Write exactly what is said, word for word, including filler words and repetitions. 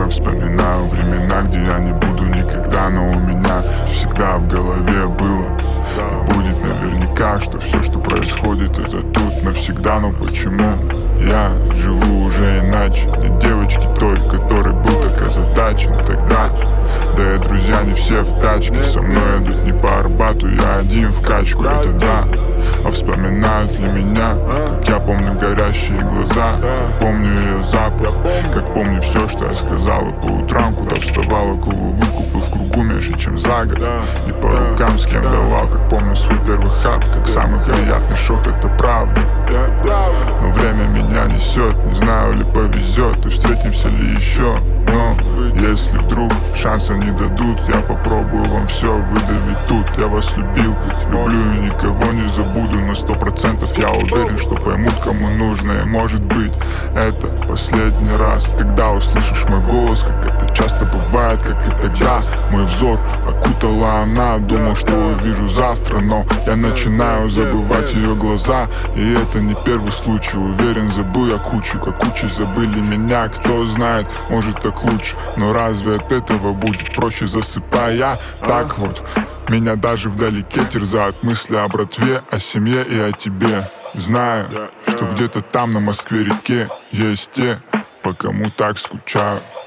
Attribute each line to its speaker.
Speaker 1: вспоминаю времена, где я не буду никогда, но у меня всегда в голове было и будет наверняка, что все, что происходит, это тут навсегда. Но почему я живу уже иначе? Нет девочки той, которой был так озадачен тогда. Да и друзья не все в тачке, со мной идут не по Арбату, я один в качку, это да. А вспоминают ли меня, как я помню горящие глаза, как помню ее запах, как помню все, что я сказала по утрам, куда вставала, голову выкупил в кругу меньше, чем за год. И по рукам с кем давал, как помню свой первый хап, как самый приятный шок, это правда. Но время меня несет, не знаю ли повезет, и встретимся ли еще. Но если вдруг шанса не дадут, я попробую вам все выдавить тут. Я вас любил, люблю и никого не забуду. На сто процентов я уверен, что поймут, кому нужно. И может быть, это последний раз, когда услышишь мой голос, как это часто бывает, как и тогда. Мой взор окутала она, думал, что увижу завтра, но я начинаю забывать ее глаза. И это не первый случай, уверен, забыл я кучу, как кучи забыли меня. Кто знает, может так лучше, но разве от этого будет проще, засыпая? Так вот, меня даже вдалеке терзают мысли о братве, о семье и о тебе. Знаю, что где-то там на Москве-реке есть те, по кому так скучаю.